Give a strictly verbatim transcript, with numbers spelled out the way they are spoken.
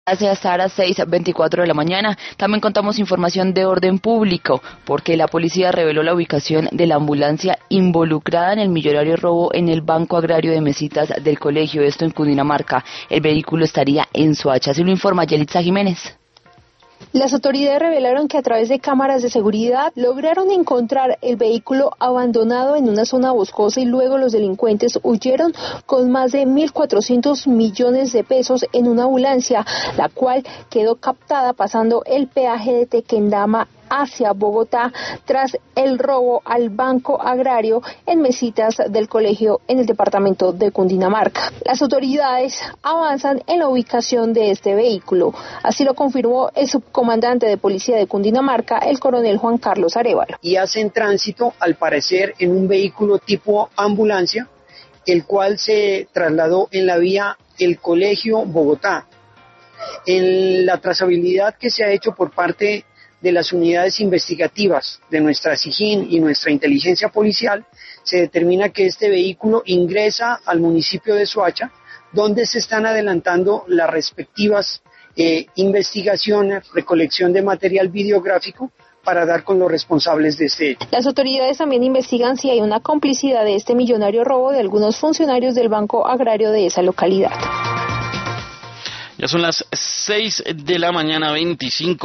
Gracias, hasta las seis veinticuatro de la mañana. También contamos información de orden público, porque la policía reveló la ubicación de la ambulancia involucrada en el millonario robo en el Banco Agrario de Mesitas del colegio, esto en Cundinamarca. El vehículo estaría en Soacha, así lo informa Yelitza Jiménez. Las autoridades revelaron que a través de cámaras de seguridad lograron encontrar el vehículo abandonado en una zona boscosa y luego los delincuentes huyeron con más de mil cuatrocientos millones de pesos en una ambulancia, la cual quedó captada pasando el peaje de Tequendama hacia Bogotá tras el robo al Banco Agrario en Mesitas del colegio en el departamento de Cundinamarca. Las autoridades avanzan en la ubicación de este vehículo, así lo confirmó el subcomandante de policía de Cundinamarca, el coronel Juan Carlos Arévalo. Y hacen tránsito, al parecer, en un vehículo tipo ambulancia, el cual se trasladó en la vía El Colegio Bogotá. En la trazabilidad que se ha hecho por parte de las unidades investigativas de nuestra SIJIN y nuestra inteligencia policial, se determina que este vehículo ingresa al municipio de Soacha, donde se están adelantando las respectivas eh, investigaciones, recolección de material videográfico para dar con los responsables de este hecho. Las autoridades también investigan si hay una complicidad de este millonario robo de algunos funcionarios del Banco Agrario de esa localidad. Ya son las seis de la mañana, veinticinco